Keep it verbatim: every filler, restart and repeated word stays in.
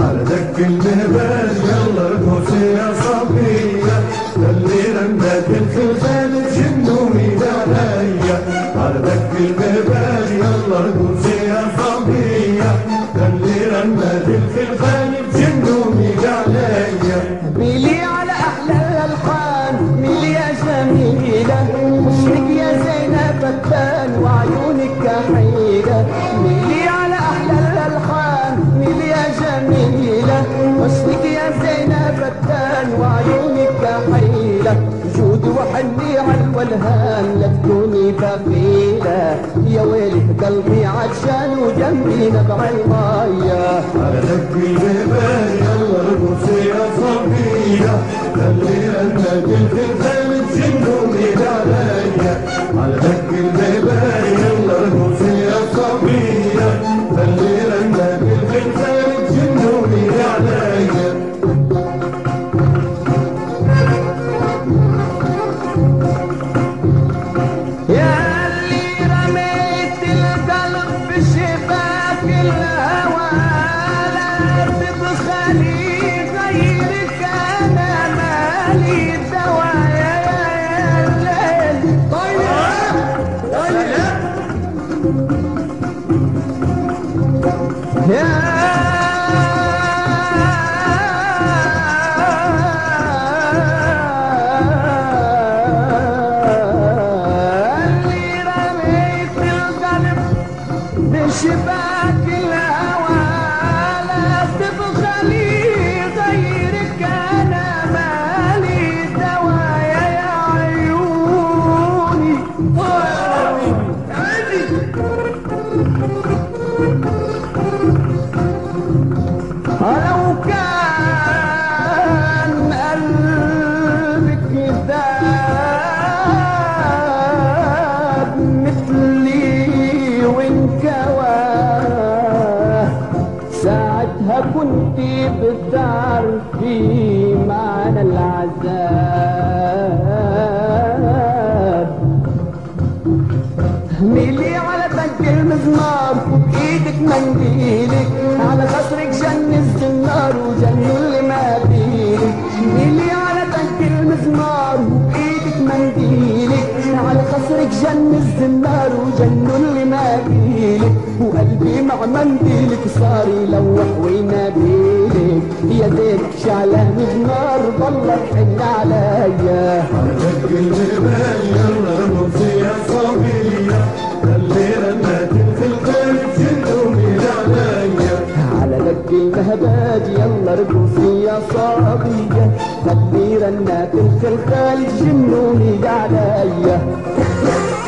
على دق المهبل يلا ارقصي يا صبية، اللي رنت الخلخال جنوني عليا. على دق المهبل يلا ارقصي يا صبية، اللي رنت الخلخال جنوني عليا. ميلي على احلى الالحان ميلي يا جميلة، وشك يا زينب فتان وعيونك كحيلة. ميلي على احلى الالحان ميلي يا جميلة، وشك يا زينب فتان وعيونك كحيلة. جودي وحني على الولهان لا تكوني بخيلة، يا ويلي قلبي عطشان وجنبي نبع المية. على دق المهبل يلا ارقصي يا صبية، اللي رنت الخلخال جنوني عليا. على دق المهبل يلا ارقصي يا صبية، اللي رنت الخلخال جنوني عليا. يا اللي رميت القلب بشباك الهوى، لا تبخلي غيرك انا مالي دوا. يا الليل طيب يا بشباك الهوى، لا تبخلي غيرك انا مالي دوايا. يا عيوني لو كان قلبك ذاب مثلي وانكوى، ساعتها كنت بتعرفي معنى العذاب. ميلي على دق المزمار وبايدك منديلك، على خصرك جن الزنار وجنوا اللي ما بيلك. ميلي على دق المزمار وبايدك منديلك، على خصرك جن الزنار وجنوا اللي ما بيلك. وقلبي مع منديلك صار يلوح ويناديلك، يا زينب شعلان بنار ضلك حن عليا. على دق المهبل يلا ارقصي يا صبية، اللي رنت الخلخال جنوني عليا. على دق المهبل يلا ارقصي يا صبية، اللي رنت الخلخال جنوني عليا.